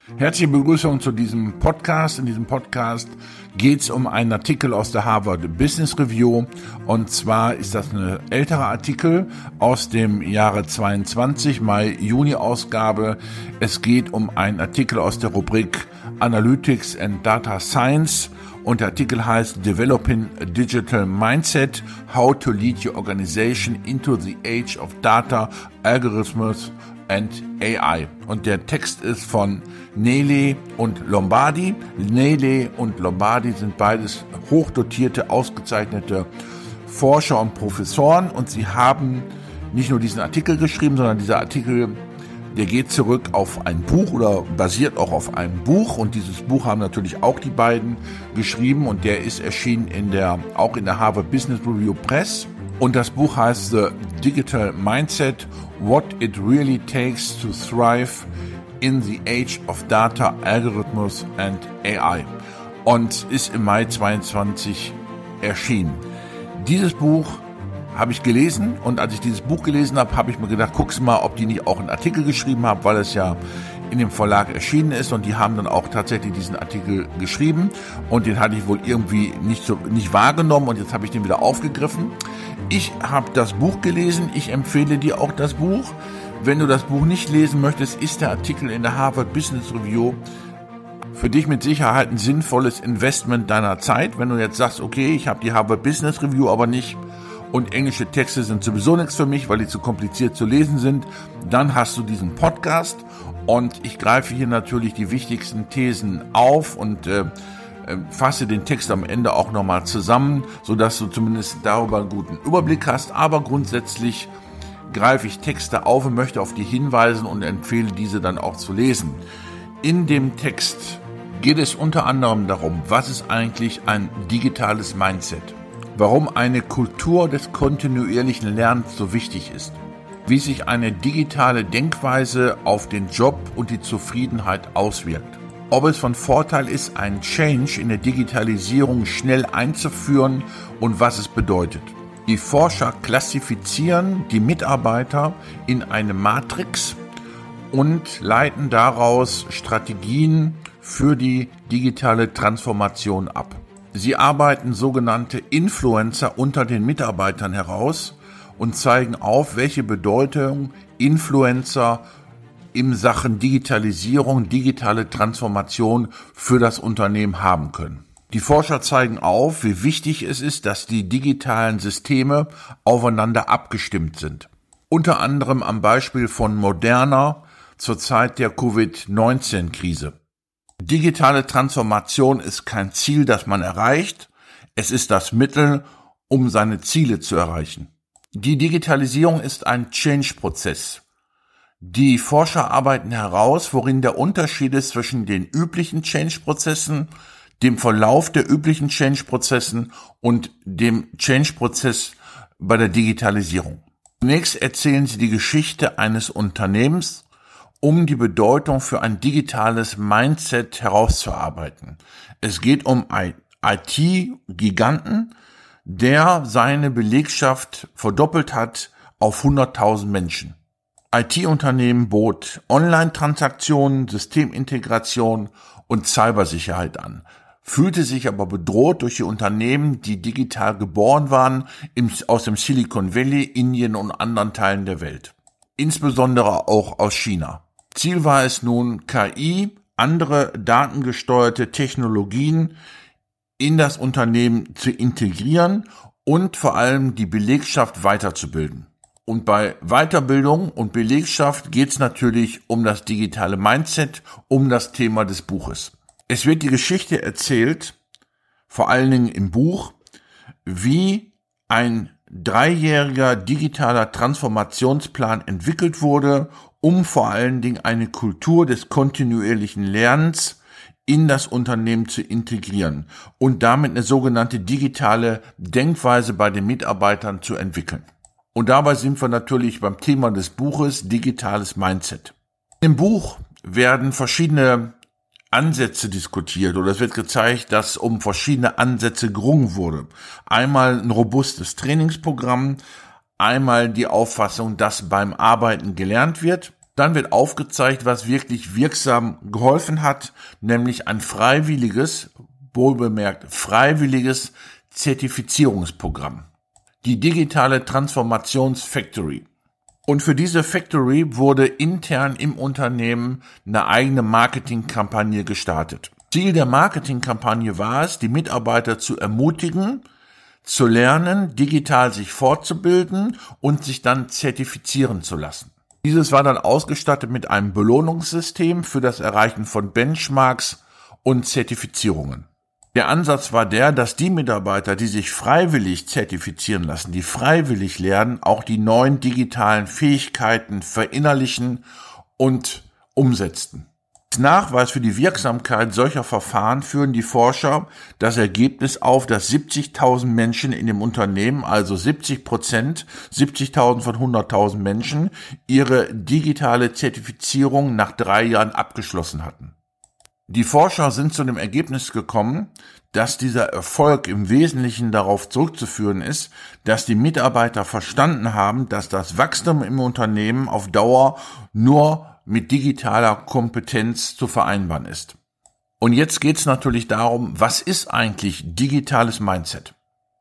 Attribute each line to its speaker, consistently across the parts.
Speaker 1: Herzliche Begrüßung zu diesem Podcast. In diesem Podcast geht es um einen Artikel aus der Harvard Business Review. Und zwar ist das ein älterer Artikel aus dem Jahre 22, Mai-Juni-Ausgabe. Es geht um einen Artikel aus der Rubrik Analytics and Data Science. Und der Artikel heißt Developing a Digital Mindset, How to Lead Your Organization into the Age of Data, Algorithms and AI. Und der Text ist von Nele und Lombardi. Nele und Lombardi sind beides hochdotierte, ausgezeichnete Forscher und Professoren. Und sie haben nicht nur diesen Artikel geschrieben, sondern dieser Artikel, der geht zurück auf ein Buch oder basiert auch auf einem Buch. Und dieses Buch haben natürlich auch die beiden geschrieben. Und der ist erschienen auch in der Harvard Business Review Press. Und das Buch heißt The Digital Mindset, What It Really Takes to Thrive in the Age of Data, Algorithms and AI. Und ist im Mai 22 erschienen. Dieses Buch habe ich gelesen, und als ich dieses Buch gelesen habe, habe ich mir gedacht, guck's mal, ob die nicht auch einen Artikel geschrieben haben, weil es ja in dem Verlag erschienen ist, und die haben dann auch tatsächlich diesen Artikel geschrieben, und den hatte ich wohl irgendwie nicht wahrgenommen, und jetzt habe ich den wieder aufgegriffen. Ich habe das Buch gelesen, ich empfehle dir auch das Buch. Wenn du das Buch nicht lesen möchtest, ist der Artikel in der Harvard Business Review für dich mit Sicherheit ein sinnvolles Investment deiner Zeit. Wenn du jetzt sagst, okay, ich habe die Harvard Business Review aber nicht und englische Texte sind sowieso nichts für mich, weil die zu kompliziert zu lesen sind, dann hast du diesen Podcast, und ich greife hier natürlich die wichtigsten Thesen auf und fasse den Text am Ende auch nochmal zusammen, sodass du zumindest darüber einen guten Überblick hast. Aber grundsätzlich greife ich Texte auf und möchte auf die hinweisen und empfehle diese dann auch zu lesen. In dem Text geht es unter anderem darum, was ist eigentlich ein digitales Mindset? Warum eine Kultur des kontinuierlichen Lernens so wichtig ist, wie sich eine digitale Denkweise auf den Job und die Zufriedenheit auswirkt, ob es von Vorteil ist, einen Change in der Digitalisierung schnell einzuführen und was es bedeutet. Die Forscher klassifizieren die Mitarbeiter in eine Matrix und leiten daraus Strategien für die digitale Transformation ab. Sie arbeiten sogenannte Influencer unter den Mitarbeitern heraus und zeigen auf, welche Bedeutung Influencer in Sachen Digitalisierung, digitale Transformation für das Unternehmen haben können. Die Forscher zeigen auf, wie wichtig es ist, dass die digitalen Systeme aufeinander abgestimmt sind. Unter anderem am Beispiel von Moderna zur Zeit der Covid-19-Krise. Digitale Transformation ist kein Ziel, das man erreicht. Es ist das Mittel, um seine Ziele zu erreichen. Die Digitalisierung ist ein Change-Prozess. Die Forscher arbeiten heraus, worin der Unterschied ist zwischen den üblichen Change-Prozessen, dem Verlauf der üblichen Change-Prozessen und dem Change-Prozess bei der Digitalisierung. Zunächst erzählen sie die Geschichte eines Unternehmens, um die Bedeutung für ein digitales Mindset herauszuarbeiten. Es geht um IT-Giganten, der seine Belegschaft verdoppelt hat auf 100.000 Menschen. IT-Unternehmen bot Online-Transaktionen, Systemintegration und Cybersicherheit an, fühlte sich aber bedroht durch die Unternehmen, die digital geboren waren, aus dem Silicon Valley, Indien und anderen Teilen der Welt. Insbesondere auch aus China. Ziel war es nun, KI, andere datengesteuerte Technologien in das Unternehmen zu integrieren und vor allem die Belegschaft weiterzubilden. Und bei Weiterbildung und Belegschaft geht es natürlich um das digitale Mindset, um das Thema des Buches. Es wird die Geschichte erzählt, vor allen Dingen im Buch, wie ein 3-jähriger digitaler Transformationsplan entwickelt wurde, um vor allen Dingen eine Kultur des kontinuierlichen Lernens in das Unternehmen zu integrieren und damit eine sogenannte digitale Denkweise bei den Mitarbeitern zu entwickeln. Und dabei sind wir natürlich beim Thema des Buches digitales Mindset. Im Buch werden verschiedene Ansätze diskutiert oder es wird gezeigt, dass um verschiedene Ansätze gerungen wurde. Einmal ein robustes Trainingsprogramm, einmal die Auffassung, dass beim Arbeiten gelernt wird. Dann wird aufgezeigt, was wirklich wirksam geholfen hat, nämlich ein freiwilliges, wohlbemerkt freiwilliges Zertifizierungsprogramm. Die digitale Transformationsfactory. Und für diese Factory wurde intern im Unternehmen eine eigene Marketingkampagne gestartet. Ziel der Marketingkampagne war es, die Mitarbeiter zu ermutigen, zu lernen, digital sich fortzubilden und sich dann zertifizieren zu lassen. Dieses war dann ausgestattet mit einem Belohnungssystem für das Erreichen von Benchmarks und Zertifizierungen. Der Ansatz war der, dass die Mitarbeiter, die sich freiwillig zertifizieren lassen, die freiwillig lernen, auch die neuen digitalen Fähigkeiten verinnerlichen und umsetzten. Als Nachweis für die Wirksamkeit solcher Verfahren führen die Forscher das Ergebnis auf, dass 70.000 Menschen in dem Unternehmen, also 70%, 70.000 von 100.000 Menschen, ihre digitale Zertifizierung nach 3 Jahren abgeschlossen hatten. Die Forscher sind zu dem Ergebnis gekommen, dass dieser Erfolg im Wesentlichen darauf zurückzuführen ist, dass die Mitarbeiter verstanden haben, dass das Wachstum im Unternehmen auf Dauer nur mit digitaler Kompetenz zu vereinbaren ist. Und jetzt geht es natürlich darum, was ist eigentlich digitales Mindset?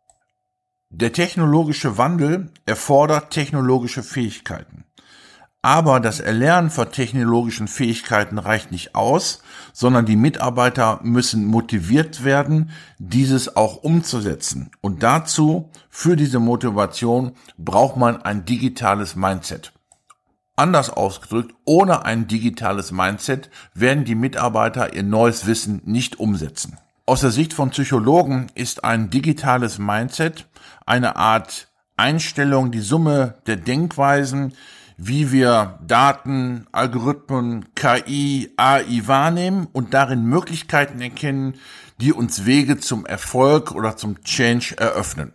Speaker 1: Der technologische Wandel erfordert technologische Fähigkeiten. Aber das Erlernen von technologischen Fähigkeiten reicht nicht aus, sondern die Mitarbeiter müssen motiviert werden, dieses auch umzusetzen. Und dazu, für diese Motivation, braucht man ein digitales Mindset. Anders ausgedrückt, ohne ein digitales Mindset werden die Mitarbeiter ihr neues Wissen nicht umsetzen. Aus der Sicht von Psychologen ist ein digitales Mindset eine Art Einstellung, die Summe der Denkweisen, wie wir Daten, Algorithmen, KI, AI wahrnehmen und darin Möglichkeiten erkennen, die uns Wege zum Erfolg oder zum Change eröffnen.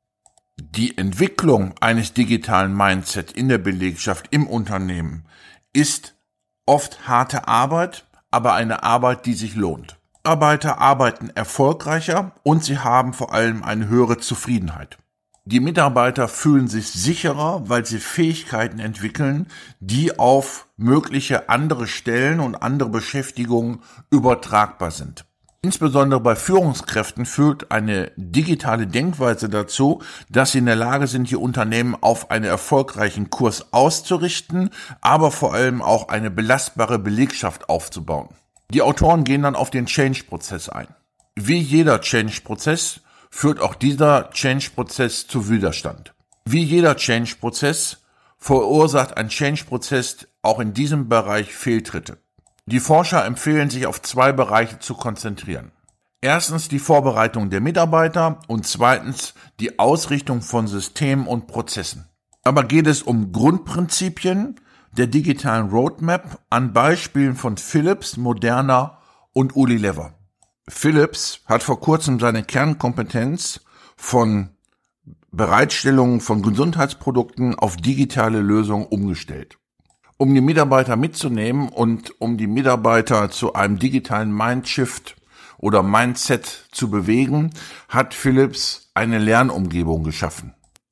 Speaker 1: Die Entwicklung eines digitalen Mindset in der Belegschaft, im Unternehmen, ist oft harte Arbeit, aber eine Arbeit, die sich lohnt. Mitarbeiter arbeiten erfolgreicher und sie haben vor allem eine höhere Zufriedenheit. Die Mitarbeiter fühlen sich sicherer, weil sie Fähigkeiten entwickeln, die auf mögliche andere Stellen und andere Beschäftigungen übertragbar sind. Insbesondere bei Führungskräften führt eine digitale Denkweise dazu, dass sie in der Lage sind, ihr Unternehmen auf einen erfolgreichen Kurs auszurichten, aber vor allem auch eine belastbare Belegschaft aufzubauen. Die Autoren gehen dann auf den Change-Prozess ein. Wie jeder Change-Prozess führt auch dieser Change-Prozess zu Widerstand. Wie jeder Change-Prozess verursacht ein Change-Prozess auch in diesem Bereich Fehltritte. Die Forscher empfehlen, sich auf 2 Bereiche zu konzentrieren. Erstens die Vorbereitung der Mitarbeiter und zweitens die Ausrichtung von Systemen und Prozessen. Aber geht es um Grundprinzipien der digitalen Roadmap an Beispielen von Philips, Moderna und Unilever. Philips hat vor kurzem seine Kernkompetenz von Bereitstellung von Gesundheitsprodukten auf digitale Lösungen umgestellt. Um die Mitarbeiter mitzunehmen und um die Mitarbeiter zu einem digitalen Mindshift oder Mindset zu bewegen, hat Philips eine Lernumgebung geschaffen.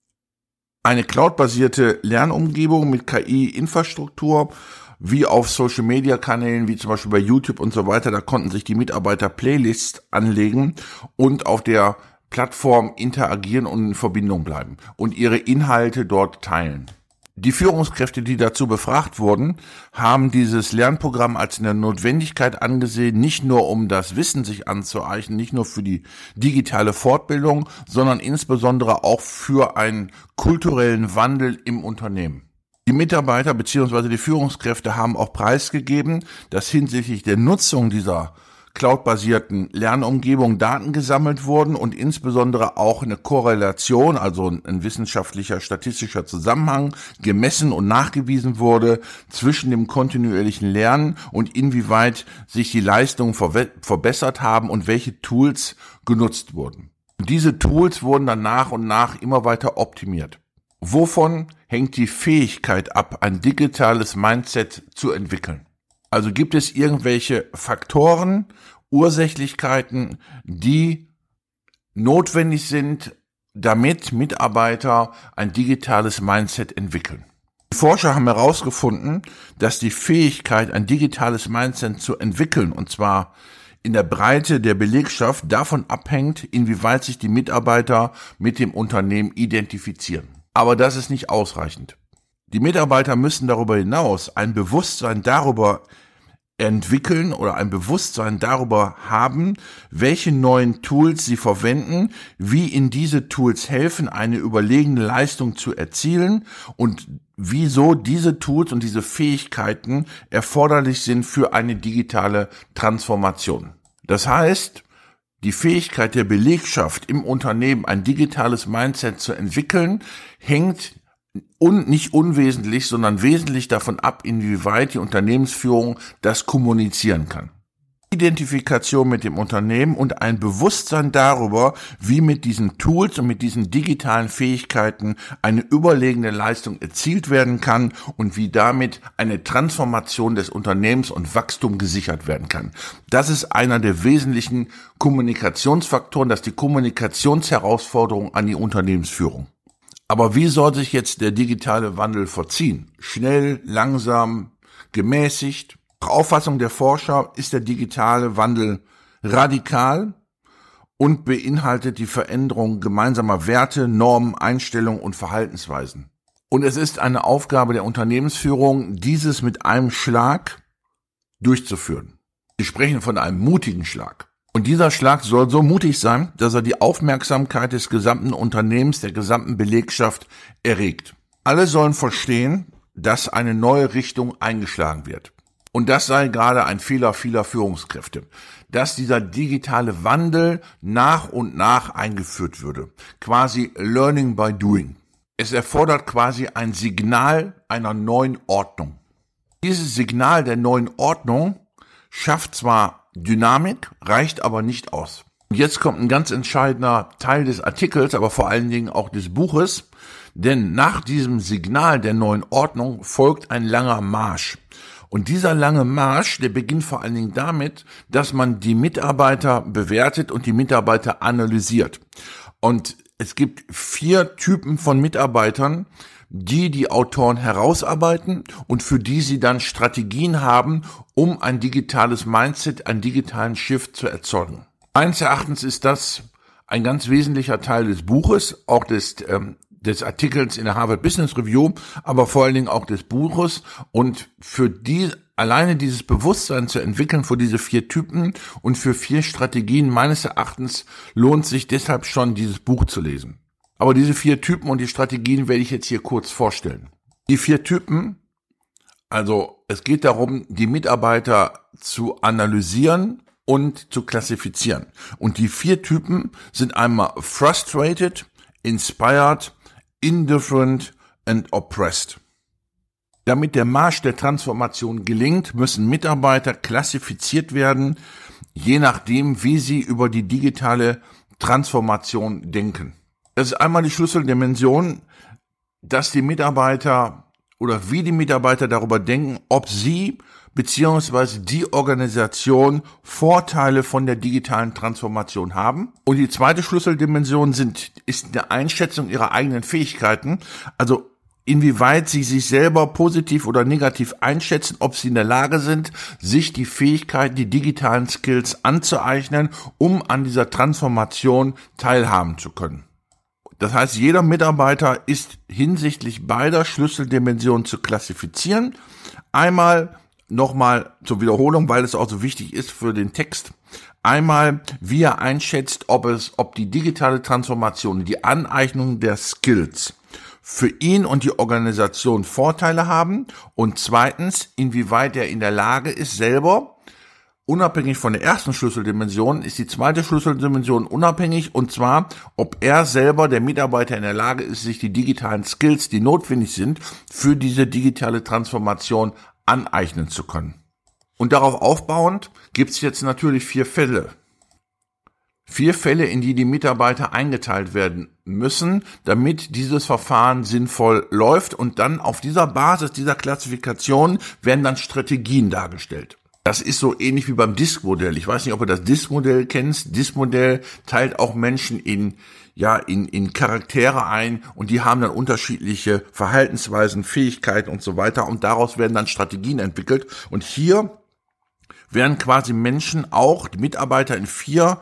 Speaker 1: Eine cloudbasierte Lernumgebung mit KI-Infrastruktur, wie auf Social-Media-Kanälen, wie zum Beispiel bei YouTube und so weiter. Da konnten sich die Mitarbeiter Playlists anlegen und auf der Plattform interagieren und in Verbindung bleiben und ihre Inhalte dort teilen. Die Führungskräfte, die dazu befragt wurden, haben dieses Lernprogramm als eine Notwendigkeit angesehen, nicht nur um das Wissen sich anzueignen, nicht nur für die digitale Fortbildung, sondern insbesondere auch für einen kulturellen Wandel im Unternehmen. Die Mitarbeiter bzw. die Führungskräfte haben auch preisgegeben, dass hinsichtlich der Nutzung dieser cloudbasierten Lernumgebung Daten gesammelt wurden und insbesondere auch eine Korrelation, also ein wissenschaftlicher statistischer Zusammenhang gemessen und nachgewiesen wurde zwischen dem kontinuierlichen Lernen und inwieweit sich die Leistungen verbessert haben und welche Tools genutzt wurden. Und diese Tools wurden dann nach und nach immer weiter optimiert. Wovon hängt die Fähigkeit ab, ein digitales Mindset zu entwickeln? Also gibt es irgendwelche Faktoren, Ursächlichkeiten, die notwendig sind, damit Mitarbeiter ein digitales Mindset entwickeln? Die Die Forscher haben herausgefunden, dass die Fähigkeit, ein digitales Mindset zu entwickeln, und zwar in der Breite der Belegschaft, davon abhängt, inwieweit sich die Mitarbeiter mit dem Unternehmen identifizieren. Aber das ist nicht ausreichend. Die Mitarbeiter müssen darüber hinaus ein Bewusstsein darüber entwickeln oder ein Bewusstsein darüber haben, welche neuen Tools sie verwenden, wie ihnen diese Tools helfen, eine überlegene Leistung zu erzielen und wieso diese Tools und diese Fähigkeiten erforderlich sind für eine digitale Transformation. Das heißt, die Fähigkeit der Belegschaft im Unternehmen, ein digitales Mindset zu entwickeln, hängt nicht unwesentlich, sondern wesentlich davon ab, inwieweit die Unternehmensführung das kommunizieren kann. Identifikation mit dem Unternehmen und ein Bewusstsein darüber, wie mit diesen Tools und mit diesen digitalen Fähigkeiten eine überlegene Leistung erzielt werden kann und wie damit eine Transformation des Unternehmens und Wachstum gesichert werden kann. Das ist einer der wesentlichen Kommunikationsfaktoren, das ist die Kommunikationsherausforderung an die Unternehmensführung. Aber wie soll sich jetzt der digitale Wandel vollziehen? Schnell, langsam, gemäßigt? Nach Auffassung der Forscher ist der digitale Wandel radikal und beinhaltet die Veränderung gemeinsamer Werte, Normen, Einstellungen und Verhaltensweisen. Und es ist eine Aufgabe der Unternehmensführung, dieses mit einem Schlag durchzuführen. Wir sprechen von einem mutigen Schlag. Und dieser Schlag soll so mutig sein, dass er die Aufmerksamkeit des gesamten Unternehmens, der gesamten Belegschaft erregt. Alle sollen verstehen, dass eine neue Richtung eingeschlagen wird. Und das sei gerade ein Fehler vieler Führungskräfte, dass dieser digitale Wandel nach und nach eingeführt würde. Quasi Learning by Doing. Es erfordert quasi ein Signal einer neuen Ordnung. Dieses Signal der neuen Ordnung schafft zwar Dynamik, reicht aber nicht aus. Jetzt kommt ein ganz entscheidender Teil des Artikels, aber vor allen Dingen auch des Buches, denn nach diesem Signal der neuen Ordnung folgt ein langer Marsch. Und dieser lange Marsch, der beginnt vor allen Dingen damit, dass man die Mitarbeiter bewertet und die Mitarbeiter analysiert. Und es gibt 4 Typen von Mitarbeitern, die Autoren herausarbeiten und für die sie dann Strategien haben, um ein digitales Mindset, einen digitalen Shift zu erzeugen. Meines Erachtens ist das ein ganz wesentlicher Teil des Buches, auch des Artikels in der Harvard Business Review, aber vor allen Dingen auch des Buches. Und für alleine dieses Bewusstsein zu entwickeln für diese 4 Typen und für 4 Strategien, meines Erachtens lohnt sich deshalb schon, dieses Buch zu lesen. Aber diese 4 Typen und die Strategien werde ich jetzt hier kurz vorstellen. Die 4 Typen, also es geht darum, die Mitarbeiter zu analysieren und zu klassifizieren. Und die 4 Typen sind einmal frustrated, inspired, indifferent and oppressed. Damit der Marsch der Transformation gelingt, müssen Mitarbeiter klassifiziert werden, je nachdem, wie sie über die digitale Transformation denken. Das ist einmal die Schlüsseldimension, dass die Mitarbeiter oder wie die Mitarbeiter darüber denken, ob sie beziehungsweise die Organisation Vorteile von der digitalen Transformation haben. Und die zweite Schlüsseldimension ist eine Einschätzung ihrer eigenen Fähigkeiten, also inwieweit sie sich selber positiv oder negativ einschätzen, ob sie in der Lage sind, sich die Fähigkeiten, die digitalen Skills anzueignen, um an dieser Transformation teilhaben zu können. Das heißt, jeder Mitarbeiter ist hinsichtlich beider Schlüsseldimensionen zu klassifizieren. Einmal nochmal zur Wiederholung, weil es auch so wichtig ist für den Text. Einmal, wie er einschätzt, ob die digitale Transformation, die Aneignung der Skills für ihn und die Organisation Vorteile haben. Und zweitens, inwieweit er in der Lage ist, selber, unabhängig von der ersten Schlüsseldimension, ist die zweite Schlüsseldimension unabhängig, und zwar, ob er selber, der Mitarbeiter, in der Lage ist, sich die digitalen Skills, die notwendig sind, für diese digitale Transformation aneignen zu können. Und darauf aufbauend gibt es jetzt natürlich 4 Fälle. 4 Fälle, in die Mitarbeiter eingeteilt werden müssen, damit dieses Verfahren sinnvoll läuft, und dann auf dieser Basis dieser Klassifikation werden dann Strategien dargestellt. Das ist so ähnlich wie beim DISC-Modell. Ich weiß nicht, ob du das DISC-Modell kennst. DISC-Modell teilt auch Menschen in in Charaktere ein und die haben dann unterschiedliche Verhaltensweisen, Fähigkeiten und so weiter und daraus werden dann Strategien entwickelt und hier werden quasi Menschen auch, die Mitarbeiter in 4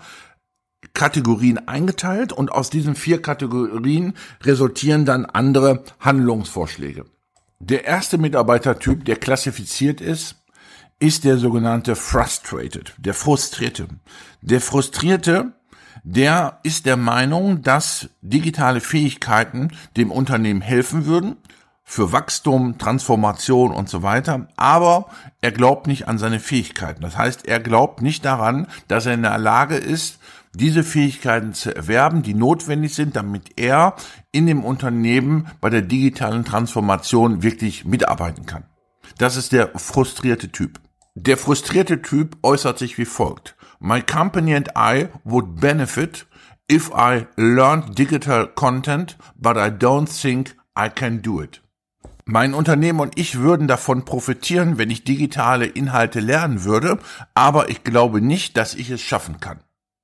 Speaker 1: Kategorien eingeteilt und aus diesen 4 Kategorien resultieren dann andere Handlungsvorschläge. Der erste Mitarbeitertyp, der klassifiziert ist der sogenannte Frustrated, der Frustrierte. Der Frustrierte, der ist der Meinung, dass digitale Fähigkeiten dem Unternehmen helfen würden, für Wachstum, Transformation und so weiter, aber er glaubt nicht an seine Fähigkeiten. Das heißt, er glaubt nicht daran, dass er in der Lage ist, diese Fähigkeiten zu erwerben, die notwendig sind, damit er in dem Unternehmen bei der digitalen Transformation wirklich mitarbeiten kann. Das ist der frustrierte Typ. Der frustrierte Typ äußert sich wie folgt. My company and I would benefit if I learned digital content, but I don't think I can do it. Mein Unternehmen und ich würden davon profitieren, wenn ich digitale Inhalte lernen würde, aber ich glaube nicht, dass ich es schaffen kann.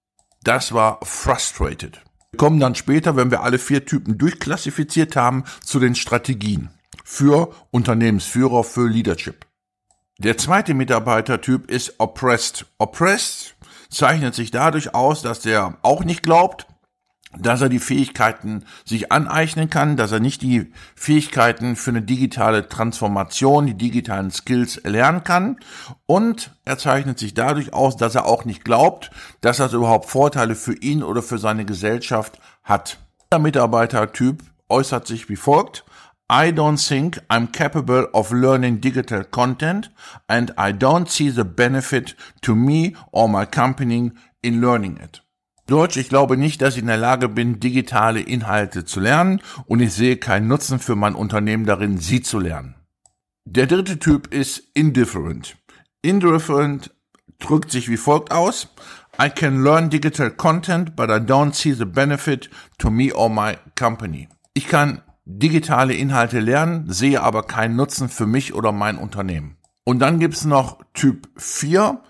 Speaker 1: Das war frustrated. Wir kommen dann später, wenn wir alle 4 Typen durchklassifiziert haben, zu den Strategien für Unternehmensführer, für Leadership. Der zweite Mitarbeitertyp ist oppressed. Oppressed zeichnet sich dadurch aus, dass er auch nicht glaubt, dass er die Fähigkeiten sich aneignen kann, dass er nicht die Fähigkeiten für eine digitale Transformation, die digitalen Skills erlernen kann und er zeichnet sich dadurch aus, dass er auch nicht glaubt, dass das überhaupt Vorteile für ihn oder für seine Gesellschaft hat. Der Mitarbeitertyp äußert sich wie folgt. I don't think I'm capable of learning digital content and I don't see the benefit to me or my company in learning it. Deutsch, ich glaube nicht, dass ich in der Lage bin, digitale Inhalte zu lernen und ich sehe keinen Nutzen für mein Unternehmen darin, sie zu lernen. Der dritte Typ ist indifferent. Indifferent drückt sich wie folgt aus. I can learn digital content, but I don't see the benefit to me or my company. Ich kann digitale Inhalte lernen, sehe aber keinen Nutzen für mich oder mein Unternehmen. Und dann gibt's noch Typ 4,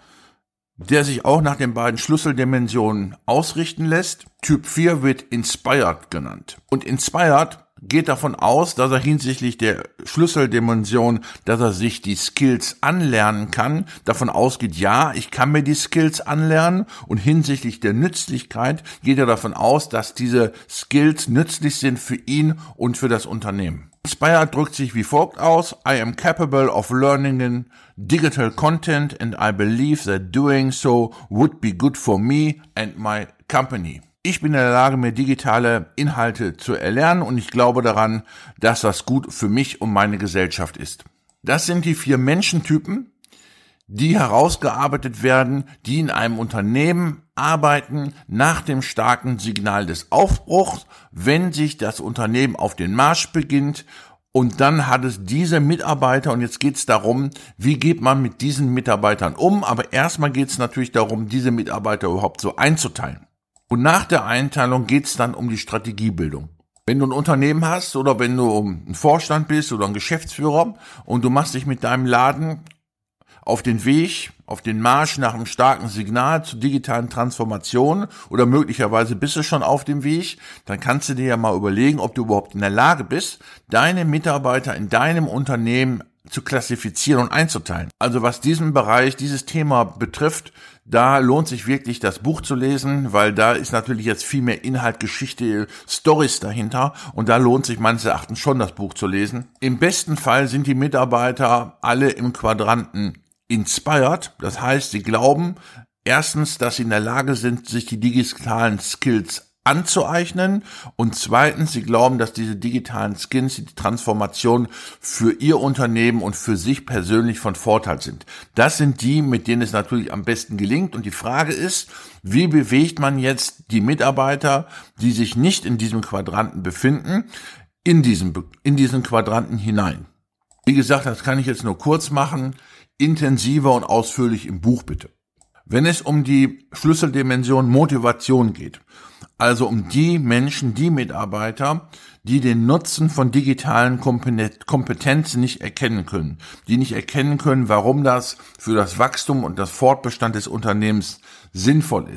Speaker 1: der sich auch nach den beiden Schlüsseldimensionen ausrichten lässt. Typ 4 wird Inspired genannt. Und Inspired geht davon aus, dass er hinsichtlich der Schlüsseldimension, dass er sich die Skills anlernen kann, davon ausgeht, ja, ich kann mir die Skills anlernen und hinsichtlich der Nützlichkeit geht er davon aus, dass diese Skills nützlich sind für ihn und für das Unternehmen. Inspired drückt sich wie folgt aus. I am capable of learning digital content and I believe that doing so would be good for me and my company. Ich bin in der Lage, mir digitale Inhalte zu erlernen und ich glaube daran, dass das gut für mich und meine Gesellschaft ist. Das sind die 4 Menschentypen, die herausgearbeitet werden, die in einem Unternehmen arbeiten nach dem starken Signal des Aufbruchs, wenn sich das Unternehmen auf den Marsch beginnt und dann hat es diese Mitarbeiter und jetzt geht es darum, wie geht man mit diesen Mitarbeitern um, aber erstmal geht es natürlich darum, diese Mitarbeiter überhaupt so einzuteilen. Und nach der Einteilung geht es dann um die Strategiebildung. Wenn du ein Unternehmen hast oder wenn du ein Vorstand bist oder ein Geschäftsführer und du machst dich mit deinem Laden auf den Weg, auf den Marsch nach einem starken Signal zur digitalen Transformation oder möglicherweise bist du schon auf dem Weg, dann kannst du dir ja mal überlegen, ob du überhaupt in der Lage bist, deine Mitarbeiter in deinem Unternehmen zu klassifizieren und einzuteilen. Also was diesen Bereich, dieses Thema betrifft, da lohnt sich wirklich das Buch zu lesen, weil da ist natürlich jetzt viel mehr Inhalt, Geschichte, Storys dahinter und da lohnt sich meines Erachtens schon das Buch zu lesen. Im besten Fall sind die Mitarbeiter alle im Quadranten Inspired, das heißt, sie glauben erstens, dass sie in der Lage sind, sich die digitalen Skills anzueignen und zweitens, sie glauben, dass diese digitalen Skills, die Transformation für ihr Unternehmen und für sich persönlich von Vorteil sind. Das sind die, mit denen es natürlich am besten gelingt und die Frage ist, wie bewegt man jetzt die Mitarbeiter, die sich nicht in diesem Quadranten befinden, in diesen Quadranten hinein. Wie gesagt, das kann ich jetzt nur kurz machen, intensiver und ausführlich im Buch bitte. Wenn es um die Schlüsseldimension Motivation geht, also um die Menschen, die Mitarbeiter, die den Nutzen von digitalen Kompetenzen nicht erkennen können, die nicht erkennen können, warum das für das Wachstum und das Fortbestand des Unternehmens sinnvoll ist.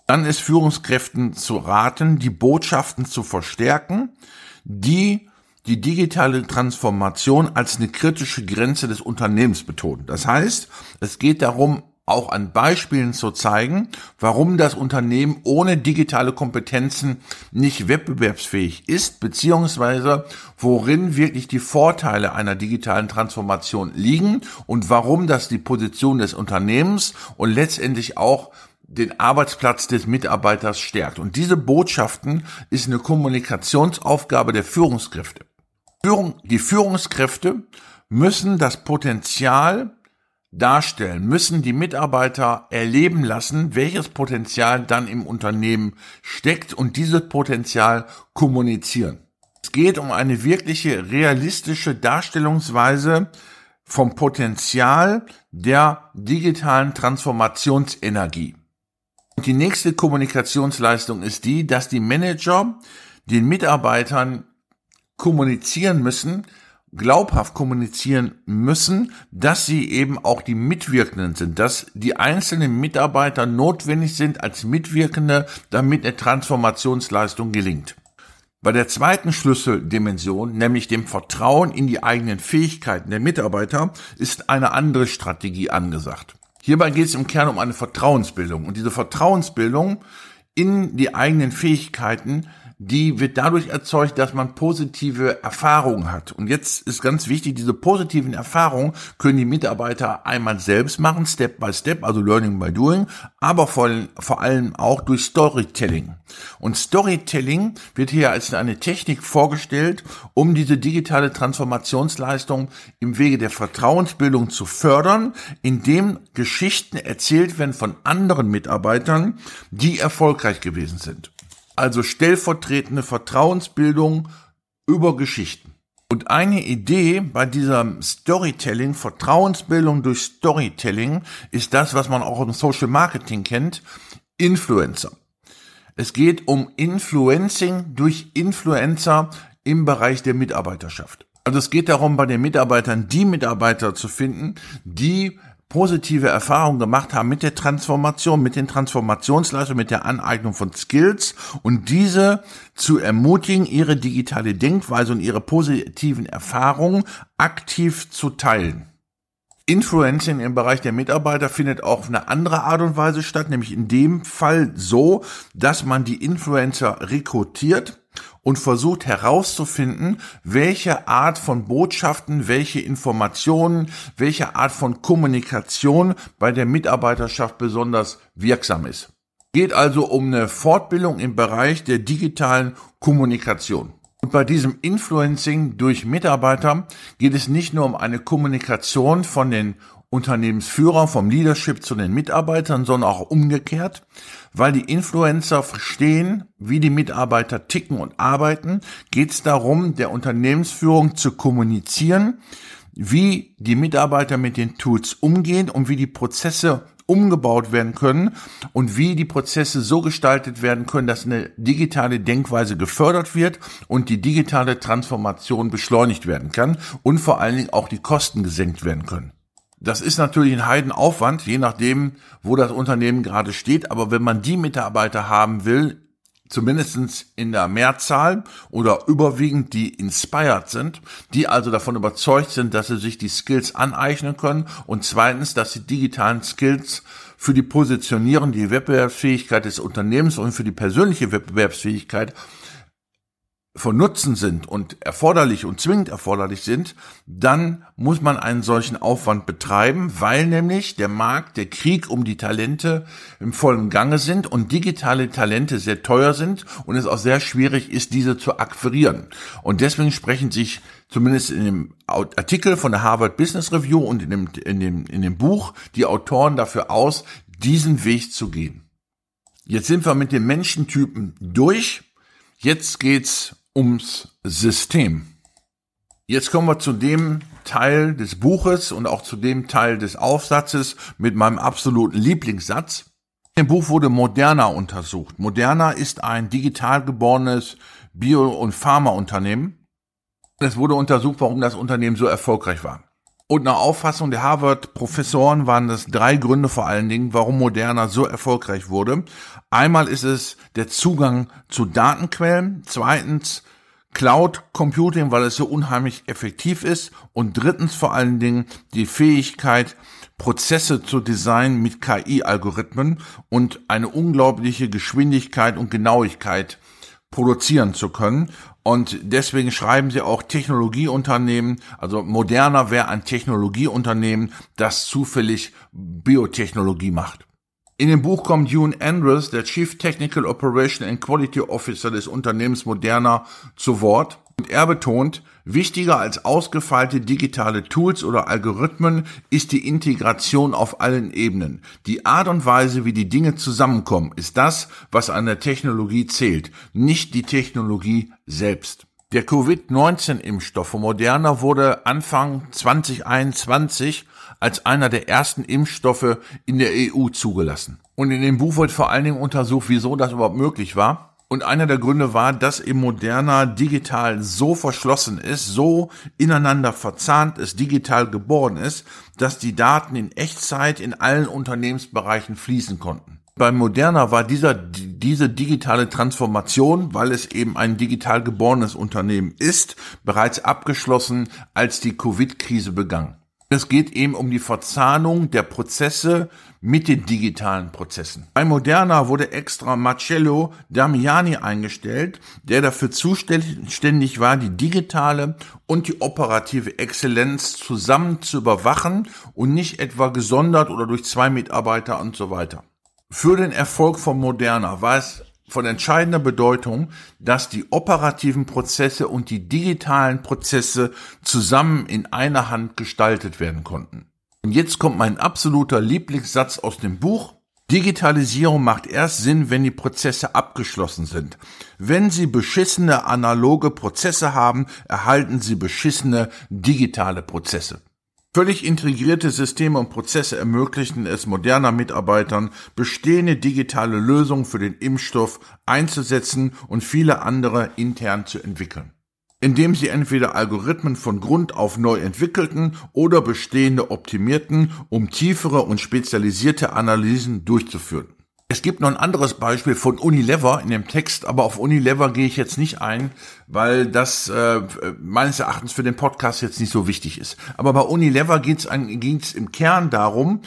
Speaker 1: Dann ist Führungskräften zu raten, die Botschaften zu verstärken, die digitale Transformation als eine kritische Grenze des Unternehmens betonen. Das heißt, es geht darum, auch an Beispielen zu zeigen, warum das Unternehmen ohne digitale Kompetenzen nicht wettbewerbsfähig ist, beziehungsweise worin wirklich die Vorteile einer digitalen Transformation liegen und warum das die Position des Unternehmens und letztendlich auch den Arbeitsplatz des Mitarbeiters stärkt. Und diese Botschaften ist eine Kommunikationsaufgabe der Führungskräfte. Die Führungskräfte müssen das Potenzial darstellen, müssen die Mitarbeiter erleben lassen, welches Potenzial dann im Unternehmen steckt und dieses Potenzial kommunizieren. Es geht um eine wirkliche realistische Darstellungsweise vom Potenzial der digitalen Transformationsenergie. Und die nächste Kommunikationsleistung ist die, dass die Manager den Mitarbeitern kommunizieren müssen, glaubhaft kommunizieren müssen, dass sie eben auch die Mitwirkenden sind, dass die einzelnen Mitarbeiter notwendig sind als Mitwirkende, damit eine Transformationsleistung gelingt. Bei der zweiten Schlüsseldimension, nämlich dem Vertrauen in die eigenen Fähigkeiten der Mitarbeiter, ist eine andere Strategie angesagt. Hierbei geht es im Kern um eine Vertrauensbildung. Und diese Vertrauensbildung in die eigenen Fähigkeiten, die wird dadurch erzeugt, dass man positive Erfahrungen hat. Und jetzt ist ganz wichtig, diese positiven Erfahrungen können die Mitarbeiter einmal selbst machen, Step by Step, also Learning by Doing, aber vor allem auch durch Storytelling. Und Storytelling wird hier als eine Technik vorgestellt, um diese digitale Transformationsleistung im Wege der Vertrauensbildung zu fördern, indem Geschichten erzählt werden von anderen Mitarbeitern, die erfolgreich gewesen sind. Also stellvertretende Vertrauensbildung über Geschichten. Und eine Idee bei dieser Storytelling, Vertrauensbildung durch Storytelling, ist das, was man auch im Social Marketing kennt, Influencer. Es geht um Influencing durch Influencer im Bereich der Mitarbeiterschaft. Also es geht darum, bei den Mitarbeitern die Mitarbeiter zu finden, die positive Erfahrungen gemacht haben mit der Transformation, mit den Transformationsleistungen, mit der Aneignung von Skills und diese zu ermutigen, ihre digitale Denkweise und ihre positiven Erfahrungen aktiv zu teilen. Influencing im Bereich der Mitarbeiter findet auch auf eine andere Art und Weise statt, nämlich in dem Fall so, dass man die Influencer rekrutiert und versucht herauszufinden, welche Art von Botschaften, welche Informationen, welche Art von Kommunikation bei der Mitarbeiterschaft besonders wirksam ist. Geht also um eine Fortbildung im Bereich der digitalen Kommunikation. Und bei diesem Influencing durch Mitarbeiter geht es nicht nur um eine Kommunikation von den Unternehmensführern, vom Leadership zu den Mitarbeitern, sondern auch umgekehrt, weil die Influencer verstehen, wie die Mitarbeiter ticken und arbeiten, geht es darum, der Unternehmensführung zu kommunizieren, wie die Mitarbeiter mit den Tools umgehen und wie die Prozesse umgebaut werden können und wie die Prozesse so gestaltet werden können, dass eine digitale Denkweise gefördert wird und die digitale Transformation beschleunigt werden kann und vor allen Dingen auch die Kosten gesenkt werden können. Das ist natürlich ein Heidenaufwand, je nachdem, wo das Unternehmen gerade steht, aber wenn man die Mitarbeiter haben will, zumindest in der Mehrzahl oder überwiegend, die inspired sind, die also davon überzeugt sind, dass sie sich die Skills aneignen können und zweitens, dass die digitalen Skills für die Positionierung, die Wettbewerbsfähigkeit des Unternehmens und für die persönliche Wettbewerbsfähigkeit von Nutzen sind und erforderlich und zwingend erforderlich sind, dann muss man einen solchen Aufwand betreiben, weil nämlich der Markt, der Krieg um die Talente im vollen Gange sind und digitale Talente sehr teuer sind und es auch sehr schwierig ist, diese zu akquirieren. Und deswegen sprechen sich zumindest in dem Artikel von der Harvard Business Review und in dem Buch die Autoren dafür aus, diesen Weg zu gehen. Jetzt sind wir mit den Menschentypen durch. Jetzt geht's ums System. Jetzt kommen wir zu dem Teil des Buches und auch zu dem Teil des Aufsatzes mit meinem absoluten Lieblingssatz. Im Buch wurde Moderna untersucht. Moderna ist ein digital geborenes Bio- und Pharmaunternehmen. Es wurde untersucht, warum das Unternehmen so erfolgreich war. Und nach Auffassung der Harvard-Professoren waren das 3 Gründe vor allen Dingen, warum Moderna so erfolgreich wurde. Einmal ist es der Zugang zu Datenquellen, zweitens Cloud Computing, weil es so unheimlich effektiv ist, und drittens vor allen Dingen die Fähigkeit, Prozesse zu designen mit KI-Algorithmen und eine unglaubliche Geschwindigkeit und Genauigkeit produzieren zu können. Und deswegen schreiben sie auch Technologieunternehmen, also Moderna wäre ein Technologieunternehmen, das zufällig Biotechnologie macht. In dem Buch kommt Ewan Andrews, der Chief Technical Operation and Quality Officer des Unternehmens Moderna, zu Wort. Und er betont, wichtiger als ausgefeilte digitale Tools oder Algorithmen ist die Integration auf allen Ebenen. Die Art und Weise, wie die Dinge zusammenkommen, ist das, was an der Technologie zählt, nicht die Technologie selbst. Der Covid-19-Impfstoff von Moderna wurde Anfang 2021 als einer der ersten Impfstoffe in der EU zugelassen. Und in dem Buch wird vor allen Dingen untersucht, wieso das überhaupt möglich war. Und einer der Gründe war, dass eben Moderna digital so verschlossen ist, so ineinander verzahnt ist, digital geboren ist, dass die Daten in Echtzeit in allen Unternehmensbereichen fließen konnten. Bei Moderna war diese digitale Transformation, weil es eben ein digital geborenes Unternehmen ist, bereits abgeschlossen, als die Covid-Krise begann. Es geht eben um die Verzahnung der Prozesse mit den digitalen Prozessen. Bei Moderna wurde extra Marcello Damiani eingestellt, der dafür zuständig war, die digitale und die operative Exzellenz zusammen zu überwachen und nicht etwa gesondert oder durch 2 Mitarbeiter und so weiter. Für den Erfolg von Moderna war es von entscheidender Bedeutung, dass die operativen Prozesse und die digitalen Prozesse zusammen in einer Hand gestaltet werden konnten. Und jetzt kommt mein absoluter Lieblingssatz aus dem Buch. Digitalisierung macht erst Sinn, wenn die Prozesse abgeschlossen sind. Wenn Sie beschissene analoge Prozesse haben, erhalten Sie beschissene digitale Prozesse. Völlig integrierte Systeme und Prozesse ermöglichen es Moderna-Mitarbeitern, bestehende digitale Lösungen für den Impfstoff einzusetzen und viele andere intern zu entwickeln, indem sie entweder Algorithmen von Grund auf neu entwickelten oder bestehende optimierten, um tiefere und spezialisierte Analysen durchzuführen. Es gibt noch ein anderes Beispiel von Unilever in dem Text, aber auf Unilever gehe ich jetzt nicht ein, weil das meines Erachtens für den Podcast jetzt nicht so wichtig ist. Aber bei Unilever ging's im Kern darum,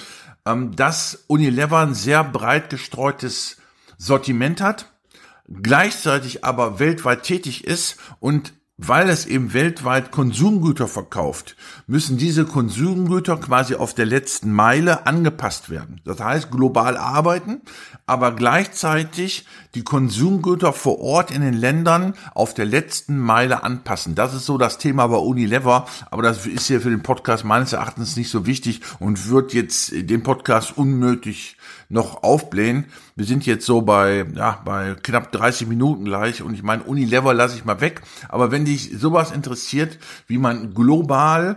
Speaker 1: dass Unilever ein sehr breit gestreutes Sortiment hat, gleichzeitig aber weltweit tätig ist, und weil es eben weltweit Konsumgüter verkauft, müssen diese Konsumgüter quasi auf der letzten Meile angepasst werden. Das heißt, global arbeiten, aber gleichzeitig die Konsumgüter vor Ort in den Ländern auf der letzten Meile anpassen. Das ist so das Thema bei Unilever, aber das ist hier für den Podcast meines Erachtens nicht so wichtig und wird jetzt den Podcast unnötig noch aufblähen. Wir sind jetzt so bei knapp 30 Minuten gleich, und ich meine, Unilever lasse ich mal weg. Aber wenn dich sowas interessiert, wie man global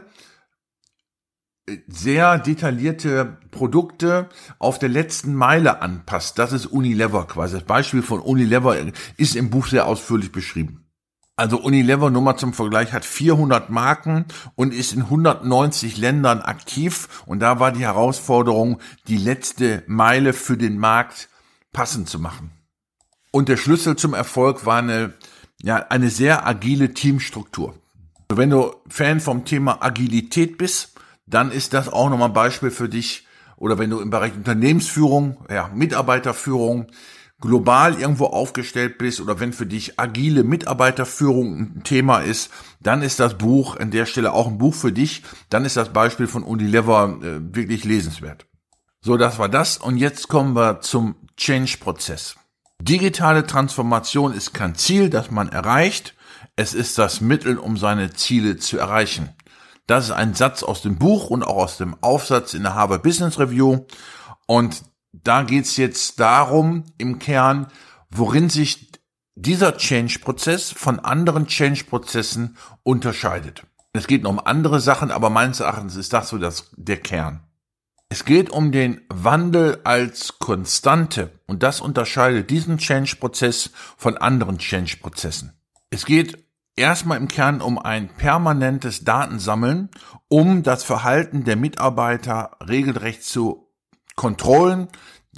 Speaker 1: sehr detaillierte Produkte auf der letzten Meile anpasst, das ist Unilever quasi. Das Beispiel von Unilever ist im Buch sehr ausführlich beschrieben. Also Unilever, nur mal zum Vergleich, hat 400 Marken und ist in 190 Ländern aktiv. Und da war die Herausforderung, die letzte Meile für den Markt passend zu machen. Und der Schlüssel zum Erfolg war eine sehr agile Teamstruktur. Wenn du Fan vom Thema Agilität bist, dann ist das auch nochmal ein Beispiel für dich. Oder wenn du im Bereich Unternehmensführung, Mitarbeiterführung, global irgendwo aufgestellt bist, oder wenn für dich agile Mitarbeiterführung ein Thema ist, dann ist das Buch an der Stelle auch ein Buch für dich. Dann ist das Beispiel von Unilever wirklich lesenswert. So, das war das. Und jetzt kommen wir zum Change-Prozess. Digitale Transformation ist kein Ziel, das man erreicht. Es ist das Mittel, um seine Ziele zu erreichen. Das ist ein Satz aus dem Buch und auch aus dem Aufsatz in der Harvard Business Review. Und da geht's jetzt darum, im Kern, worin sich dieser Change-Prozess von anderen Change-Prozessen unterscheidet. Es geht noch um andere Sachen, aber meines Erachtens ist das so der Kern. Es geht um den Wandel als Konstante, und das unterscheidet diesen Change-Prozess von anderen Change-Prozessen. Es geht erstmal im Kern um ein permanentes Datensammeln, um das Verhalten der Mitarbeiter regelrecht zu kontrollieren.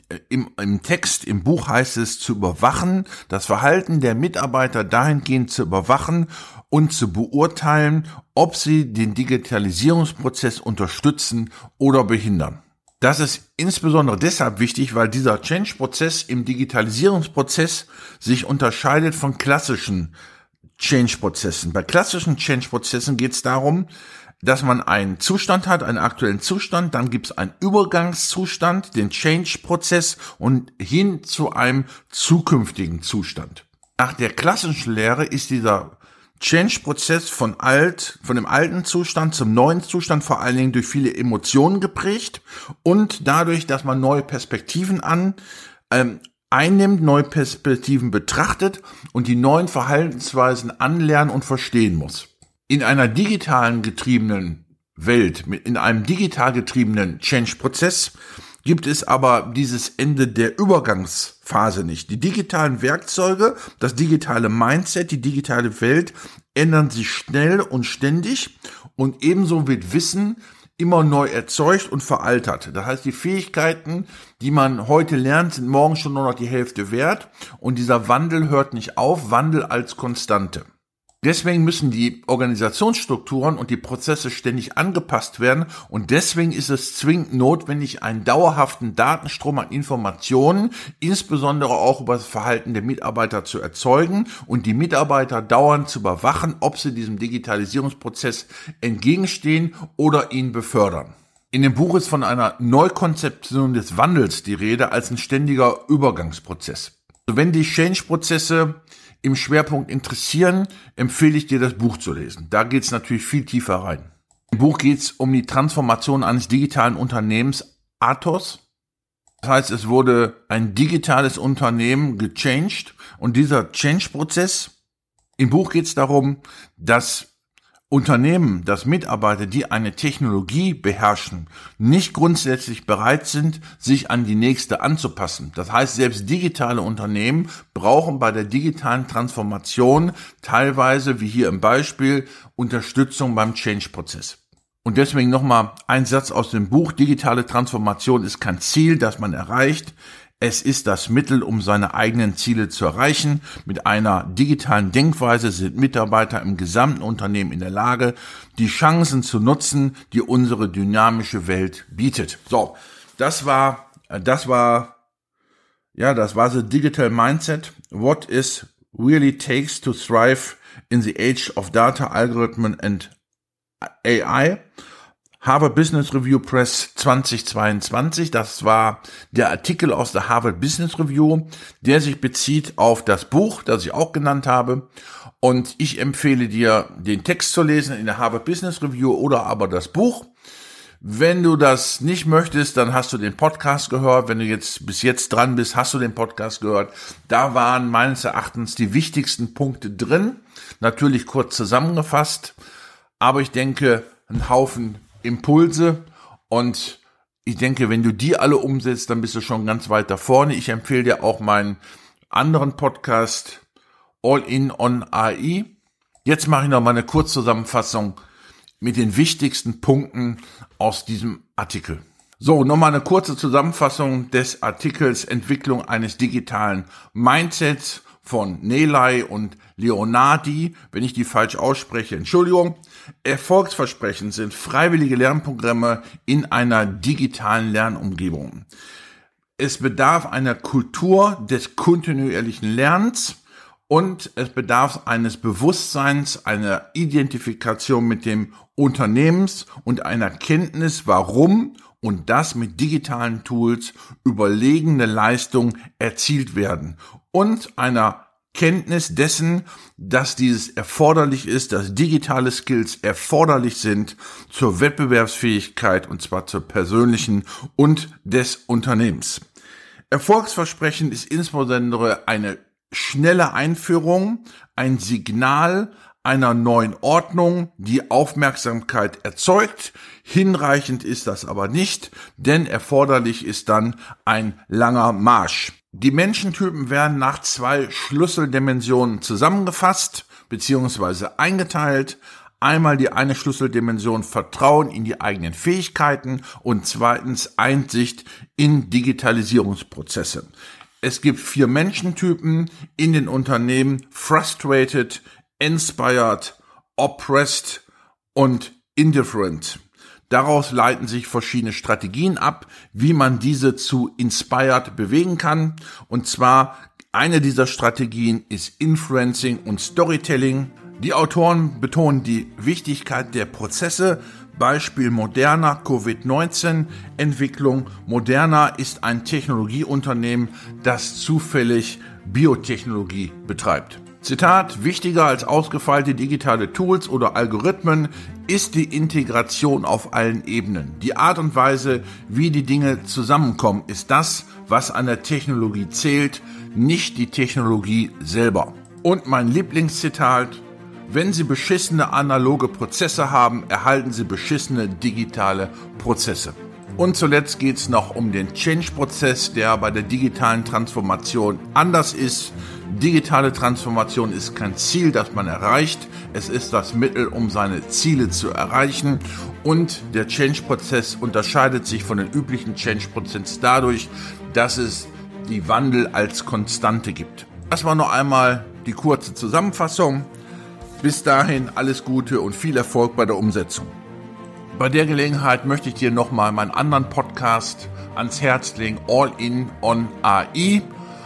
Speaker 1: Im Text, im Buch heißt es zu überwachen, das Verhalten der Mitarbeiter dahingehend zu überwachen und zu beurteilen, ob sie den Digitalisierungsprozess unterstützen oder behindern. Das ist insbesondere deshalb wichtig, weil dieser Change-Prozess im Digitalisierungsprozess sich unterscheidet von klassischen Change-Prozessen. Bei klassischen Change-Prozessen geht es darum, dass man einen Zustand hat, einen aktuellen Zustand, dann gibt es einen Übergangszustand, den Change-Prozess und hin zu einem zukünftigen Zustand. Nach der klassischen Lehre ist dieser Change-Prozess von dem alten Zustand zum neuen Zustand vor allen Dingen durch viele Emotionen geprägt und dadurch, dass man neue Perspektiven einnimmt, neue Perspektiven betrachtet und die neuen Verhaltensweisen anlernen und verstehen muss. In einer digitalen getriebenen Welt, in einem digital getriebenen Change-Prozess gibt es aber dieses Ende der Übergangsphase nicht. Die digitalen Werkzeuge, das digitale Mindset, die digitale Welt ändern sich schnell und ständig und ebenso wird Wissen immer neu erzeugt und veraltert. Das heißt, die Fähigkeiten, die man heute lernt, sind morgen schon nur noch die Hälfte wert und dieser Wandel hört nicht auf, Wandel als Konstante. Deswegen müssen die Organisationsstrukturen und die Prozesse ständig angepasst werden und deswegen ist es zwingend notwendig, einen dauerhaften Datenstrom an Informationen, insbesondere auch über das Verhalten der Mitarbeiter zu erzeugen und die Mitarbeiter dauernd zu überwachen, ob sie diesem Digitalisierungsprozess entgegenstehen oder ihn befördern. In dem Buch ist von einer Neukonzeption des Wandels die Rede als ein ständiger Übergangsprozess. Also wenn die Change-Prozesse im Schwerpunkt interessieren, empfehle ich dir, das Buch zu lesen. Da geht es natürlich viel tiefer rein. Im Buch geht es um die Transformation eines digitalen Unternehmens, Athos. Das heißt, es wurde ein digitales Unternehmen gechanged und dieser Change-Prozess, im Buch geht es darum, dass Unternehmen, dass Mitarbeiter, die eine Technologie beherrschen, nicht grundsätzlich bereit sind, sich an die nächste anzupassen. Das heißt, selbst digitale Unternehmen brauchen bei der digitalen Transformation teilweise, wie hier im Beispiel, Unterstützung beim Change-Prozess. Und deswegen nochmal ein Satz aus dem Buch: Digitale Transformation ist kein Ziel, das man erreicht. Es ist das Mittel, um seine eigenen Ziele zu erreichen. Mit einer digitalen Denkweise sind Mitarbeiter im gesamten Unternehmen in der Lage, die Chancen zu nutzen, die unsere dynamische Welt bietet. So, das war the Digital Mindset. What it really takes to thrive in the age of data, algorithm and AI. Harvard Business Review Press 2022, das war der Artikel aus der Harvard Business Review, der sich bezieht auf das Buch, das ich auch genannt habe. Und ich empfehle dir, den Text zu lesen in der Harvard Business Review oder aber das Buch. Wenn du das nicht möchtest, dann hast du den Podcast gehört. Wenn du jetzt bis jetzt dran bist, hast du den Podcast gehört. Da waren meines Erachtens die wichtigsten Punkte drin. Natürlich kurz zusammengefasst, aber ich denke, ein Haufen Impulse und ich denke, wenn du die alle umsetzt, dann bist du schon ganz weit da vorne. Ich empfehle dir auch meinen anderen Podcast All In on AI. Jetzt mache ich noch mal eine Kurzzusammenfassung mit den wichtigsten Punkten aus diesem Artikel. So, nochmal eine kurze Zusammenfassung des Artikels Entwicklung eines digitalen Mindsets von Neley und Leonardi, wenn ich die falsch ausspreche, Entschuldigung. Erfolgsversprechen sind freiwillige Lernprogramme in einer digitalen Lernumgebung. Es bedarf einer Kultur des kontinuierlichen Lernens und es bedarf eines Bewusstseins, einer Identifikation mit dem Unternehmens und einer Kenntnis, warum und das mit digitalen Tools überlegene Leistungen erzielt werden und einer Kenntnis dessen, dass dieses erforderlich ist, dass digitale Skills erforderlich sind zur Wettbewerbsfähigkeit und zwar zur persönlichen und des Unternehmens. Erfolgsversprechen ist insbesondere eine schnelle Einführung, ein Signal einer neuen Ordnung, die Aufmerksamkeit erzeugt. Hinreichend ist das aber nicht, denn erforderlich ist dann ein langer Marsch. Die Menschentypen werden nach 2 Schlüsseldimensionen zusammengefasst. beziehungsweise eingeteilt. Einmal die eine Schlüsseldimension Vertrauen in die eigenen Fähigkeiten und zweitens Einsicht in Digitalisierungsprozesse. Es gibt 4 Menschentypen in den Unternehmen: frustrated, inspired, oppressed und indifferent. Daraus leiten sich verschiedene Strategien ab, wie man diese zu inspired bewegen kann. Und zwar eine dieser Strategien ist Influencing und Storytelling. Die Autoren betonen die Wichtigkeit der Prozesse. Beispiel Moderna, Covid-19-Entwicklung. Moderna ist ein Technologieunternehmen, das zufällig Biotechnologie betreibt. Zitat: Wichtiger als ausgefeilte digitale Tools oder Algorithmen ist die Integration auf allen Ebenen. Die Art und Weise, wie die Dinge zusammenkommen, ist das, was an der Technologie zählt, nicht die Technologie selber. Und mein Lieblingszitat: Wenn Sie beschissene analoge Prozesse haben, erhalten Sie beschissene digitale Prozesse. Und zuletzt geht es noch um den Change-Prozess, der bei der digitalen Transformation anders ist. Digitale Transformation ist kein Ziel, das man erreicht. Es ist das Mittel, um seine Ziele zu erreichen. Und der Change-Prozess unterscheidet sich von den üblichen Change-Prozess dadurch, dass es die Wandel als Konstante gibt. Das war noch einmal die kurze Zusammenfassung. Bis dahin alles Gute und viel Erfolg bei der Umsetzung. Bei der Gelegenheit möchte ich dir nochmal meinen anderen Podcast ans Herz legen, All In on AI.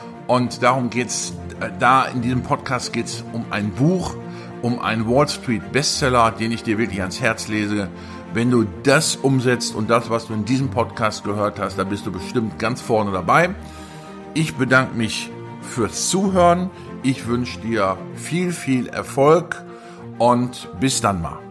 Speaker 1: Und darum geht's in diesem Podcast geht's um ein Buch, um einen Wall Street Bestseller, den ich dir wirklich ans Herz lege. Wenn du das umsetzt und das, was du in diesem Podcast gehört hast, dann bist du bestimmt ganz vorne dabei. Ich bedanke mich fürs Zuhören. Ich wünsche dir viel, viel Erfolg und bis dann mal.